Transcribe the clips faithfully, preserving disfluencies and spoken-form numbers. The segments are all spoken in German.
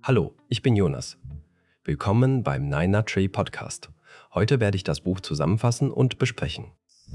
Hallo, ich bin Jonas. Willkommen beim Niner Tree Podcast. Heute werde ich das Buch zusammenfassen und besprechen.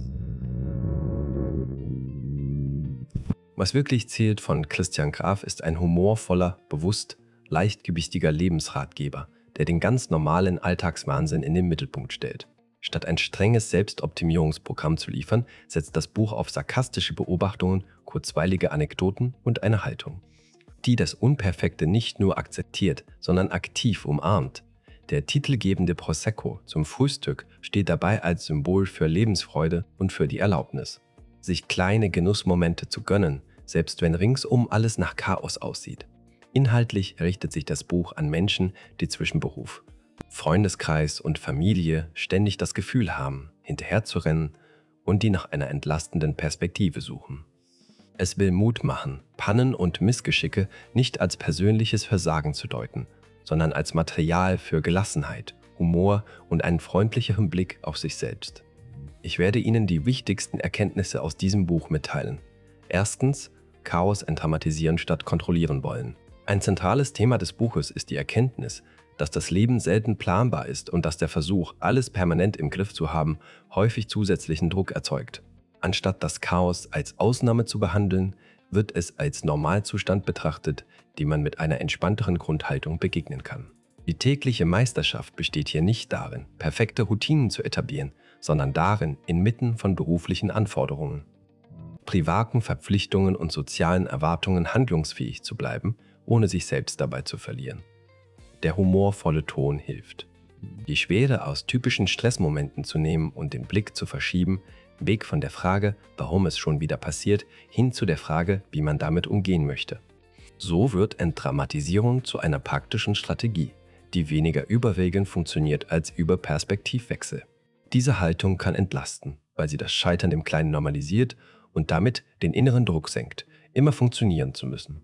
Was wirklich zählt von Christian Graf ist ein humorvoller, bewusst, leichtgewichtiger Lebensratgeber, der den ganz normalen Alltagswahnsinn in den Mittelpunkt stellt. Statt ein strenges Selbstoptimierungsprogramm zu liefern, setzt das Buch auf sarkastische Beobachtungen, kurzweilige Anekdoten und eine Haltung, die das Unperfekte nicht nur akzeptiert, sondern aktiv umarmt. Der titelgebende Prosecco zum Frühstück steht dabei als Symbol für Lebensfreude und für die Erlaubnis, sich kleine Genussmomente zu gönnen, selbst wenn ringsum alles nach Chaos aussieht. Inhaltlich richtet sich das Buch an Menschen, die zwischen Beruf, Freundeskreis und Familie ständig das Gefühl haben, hinterherzurennen und die nach einer entlastenden Perspektive suchen. Es will Mut machen, Pannen und Missgeschicke nicht als persönliches Versagen zu deuten, sondern als Material für Gelassenheit, Humor und einen freundlicheren Blick auf sich selbst. Ich werde Ihnen die wichtigsten Erkenntnisse aus diesem Buch mitteilen. Erstens, Chaos entdramatisieren statt kontrollieren wollen. Ein zentrales Thema des Buches ist die Erkenntnis, dass das Leben selten planbar ist und dass der Versuch, alles permanent im Griff zu haben, häufig zusätzlichen Druck erzeugt. Anstatt das Chaos als Ausnahme zu behandeln, wird es als Normalzustand betrachtet, dem man mit einer entspannteren Grundhaltung begegnen kann. Die tägliche Meisterschaft besteht hier nicht darin, perfekte Routinen zu etablieren, sondern darin, inmitten von beruflichen Anforderungen, privaten Verpflichtungen und sozialen Erwartungen handlungsfähig zu bleiben, ohne sich selbst dabei zu verlieren. Der humorvolle Ton hilft. Die Schwere aus typischen Stressmomenten zu nehmen und den Blick zu verschieben, weg von der Frage, warum es schon wieder passiert, hin zu der Frage, wie man damit umgehen möchte. So wird Entdramatisierung zu einer praktischen Strategie, die weniger überwältigend funktioniert als über Perspektivwechsel. Diese Haltung kann entlasten, weil sie das Scheitern im Kleinen normalisiert und damit den inneren Druck senkt, immer funktionieren zu müssen.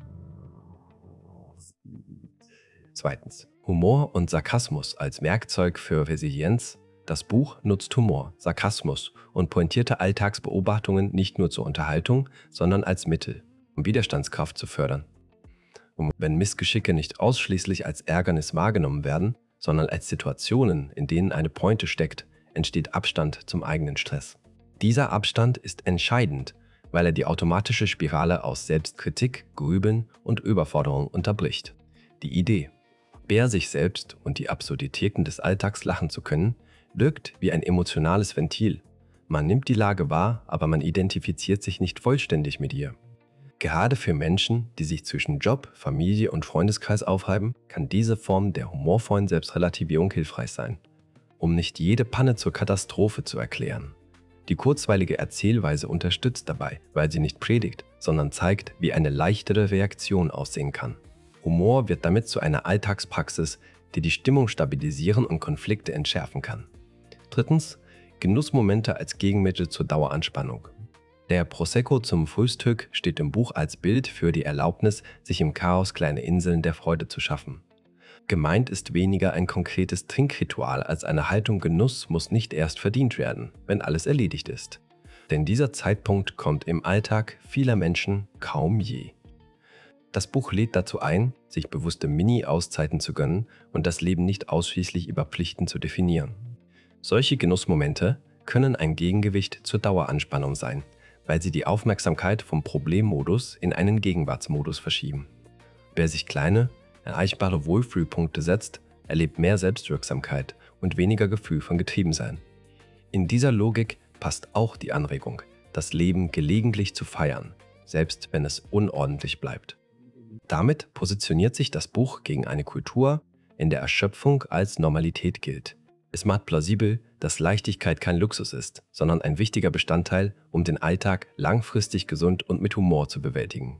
Zweitens. Humor und Sarkasmus als Werkzeug für Resilienz. Das Buch nutzt Humor, Sarkasmus und pointierte Alltagsbeobachtungen nicht nur zur Unterhaltung, sondern als Mittel, um Widerstandskraft zu fördern. Und wenn Missgeschicke nicht ausschließlich als Ärgernis wahrgenommen werden, sondern als Situationen, in denen eine Pointe steckt, entsteht Abstand zum eigenen Stress. Dieser Abstand ist entscheidend, weil er die automatische Spirale aus Selbstkritik, Grübeln und Überforderung unterbricht. Die Idee, über sich selbst und die Absurditäten des Alltags lachen zu können, wirkt wie ein emotionales Ventil. Man nimmt die Lage wahr, aber man identifiziert sich nicht vollständig mit ihr. Gerade für Menschen, die sich zwischen Job, Familie und Freundeskreis aufhalten, kann diese Form der humorvollen Selbstrelativierung hilfreich sein, um nicht jede Panne zur Katastrophe zu erklären. Die kurzweilige Erzählweise unterstützt dabei, weil sie nicht predigt, sondern zeigt, wie eine leichtere Reaktion aussehen kann. Humor wird damit zu einer Alltagspraxis, die die Stimmung stabilisieren und Konflikte entschärfen kann. Drittens, Genussmomente als Gegenmittel zur Daueranspannung. Der Prosecco zum Frühstück steht im Buch als Bild für die Erlaubnis, sich im Chaos kleine Inseln der Freude zu schaffen. Gemeint ist weniger ein konkretes Trinkritual als eine Haltung, Genuss muss nicht erst verdient werden, wenn alles erledigt ist. Denn dieser Zeitpunkt kommt im Alltag vieler Menschen kaum je. Das Buch lädt dazu ein, sich bewusste Mini-Auszeiten zu gönnen und das Leben nicht ausschließlich über Pflichten zu definieren. Solche Genussmomente können ein Gegengewicht zur Daueranspannung sein, weil sie die Aufmerksamkeit vom Problemmodus in einen Gegenwartsmodus verschieben. Wer sich kleine, erreichbare Wohlfühlpunkte setzt, erlebt mehr Selbstwirksamkeit und weniger Gefühl von Getriebensein. In dieser Logik passt auch die Anregung, das Leben gelegentlich zu feiern, selbst wenn es unordentlich bleibt. Damit positioniert sich das Buch gegen eine Kultur, in der Erschöpfung als Normalität gilt. Es macht plausibel, dass Leichtigkeit kein Luxus ist, sondern ein wichtiger Bestandteil, um den Alltag langfristig gesund und mit Humor zu bewältigen.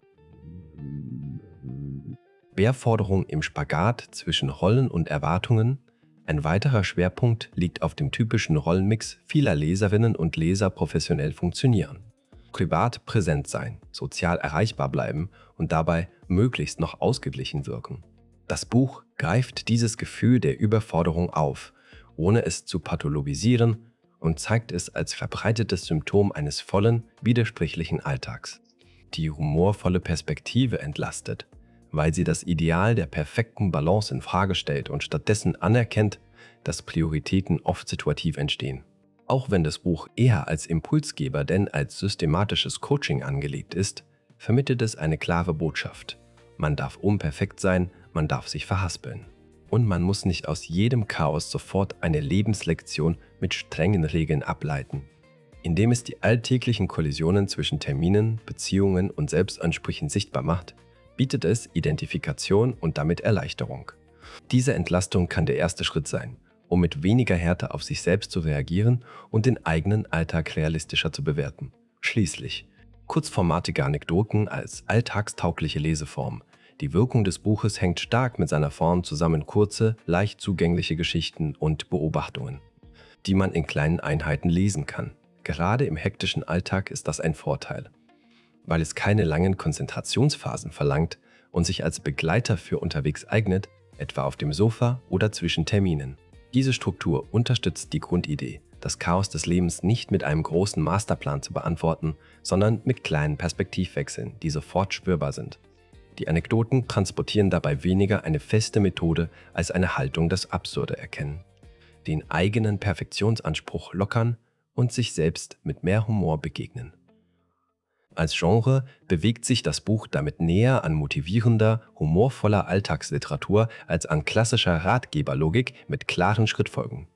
Querforderung im Spagat zwischen Rollen und Erwartungen. Ein weiterer Schwerpunkt liegt auf dem typischen Rollenmix vieler Leserinnen und Leser professionell funktionieren. Privat präsent sein, sozial erreichbar bleiben und dabei möglichst noch ausgeglichen wirken. Das Buch greift dieses Gefühl der Überforderung auf, ohne es zu pathologisieren, und zeigt es als verbreitetes Symptom eines vollen, widersprüchlichen Alltags. Die humorvolle Perspektive entlastet, weil sie das Ideal der perfekten Balance in Frage stellt und stattdessen anerkennt, dass Prioritäten oft situativ entstehen. Auch wenn das Buch eher als Impulsgeber denn als systematisches Coaching angelegt ist, vermittelt es eine klare Botschaft. Man darf unperfekt sein, man darf sich verhaspeln. Und man muss nicht aus jedem Chaos sofort eine Lebenslektion mit strengen Regeln ableiten. Indem es die alltäglichen Kollisionen zwischen Terminen, Beziehungen und Selbstansprüchen sichtbar macht, bietet es Identifikation und damit Erleichterung. Diese Entlastung kann der erste Schritt sein, um mit weniger Härte auf sich selbst zu reagieren und den eigenen Alltag realistischer zu bewerten. Schließlich, kurzformatige Anekdoten als alltagstaugliche Leseform. Die Wirkung des Buches hängt stark mit seiner Form zusammen, kurze, leicht zugängliche Geschichten und Beobachtungen, die man in kleinen Einheiten lesen kann. Gerade im hektischen Alltag ist das ein Vorteil, weil es keine langen Konzentrationsphasen verlangt und sich als Begleiter für unterwegs eignet, etwa auf dem Sofa oder zwischen Terminen. Diese Struktur unterstützt die Grundidee, das Chaos des Lebens nicht mit einem großen Masterplan zu beantworten, sondern mit kleinen Perspektivwechseln, die sofort spürbar sind. Die Anekdoten transportieren dabei weniger eine feste Methode als eine Haltung, das Absurde erkennen, den eigenen Perfektionsanspruch lockern und sich selbst mit mehr Humor begegnen. Als Genre bewegt sich das Buch damit näher an motivierender, humorvoller Alltagsliteratur als an klassischer Ratgeberlogik mit klaren Schrittfolgen.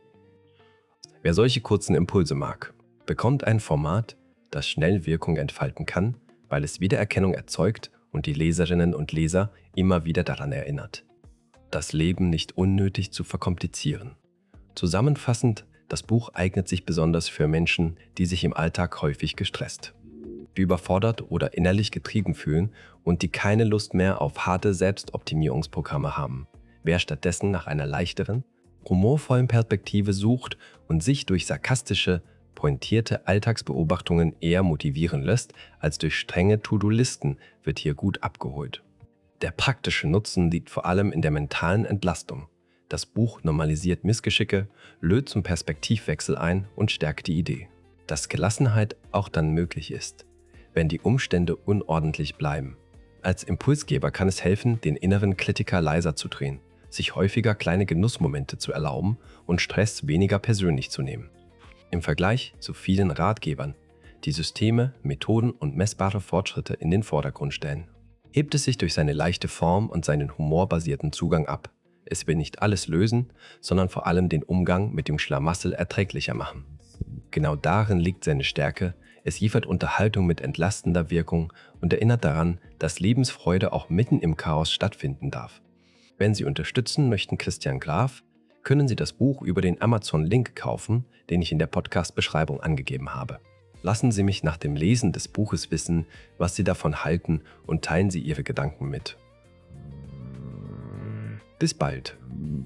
Wer solche kurzen Impulse mag, bekommt ein Format, das schnell Wirkung entfalten kann, weil es Wiedererkennung erzeugt und die Leserinnen und Leser immer wieder daran erinnert, das Leben nicht unnötig zu verkomplizieren. Zusammenfassend, das Buch eignet sich besonders für Menschen, die sich im Alltag häufig gestresst, überfordert oder innerlich getrieben fühlen und die keine Lust mehr auf harte Selbstoptimierungsprogramme haben. Wer stattdessen nach einer leichteren, humorvollen Perspektive sucht und sich durch sarkastische, pointierte Alltagsbeobachtungen eher motivieren lässt als durch strenge To-Do-Listen, wird hier gut abgeholt. Der praktische Nutzen liegt vor allem in der mentalen Entlastung. Das Buch normalisiert Missgeschicke, lädt zum Perspektivwechsel ein und stärkt die Idee, dass Gelassenheit auch dann möglich ist, wenn die Umstände unordentlich bleiben. Als Impulsgeber kann es helfen, den inneren Kritiker leiser zu drehen, sich häufiger kleine Genussmomente zu erlauben und Stress weniger persönlich zu nehmen. Im Vergleich zu vielen Ratgebern, die Systeme, Methoden und messbare Fortschritte in den Vordergrund stellen, hebt es sich durch seine leichte Form und seinen humorbasierten Zugang ab. Es will nicht alles lösen, sondern vor allem den Umgang mit dem Schlamassel erträglicher machen. Genau darin liegt seine Stärke. Es liefert Unterhaltung mit entlastender Wirkung und erinnert daran, dass Lebensfreude auch mitten im Chaos stattfinden darf. Wenn Sie unterstützen möchten Christian Graf, können Sie das Buch über den Amazon-Link kaufen, den ich in der Podcast-Beschreibung angegeben habe. Lassen Sie mich nach dem Lesen des Buches wissen, was Sie davon halten und teilen Sie Ihre Gedanken mit. Bis bald!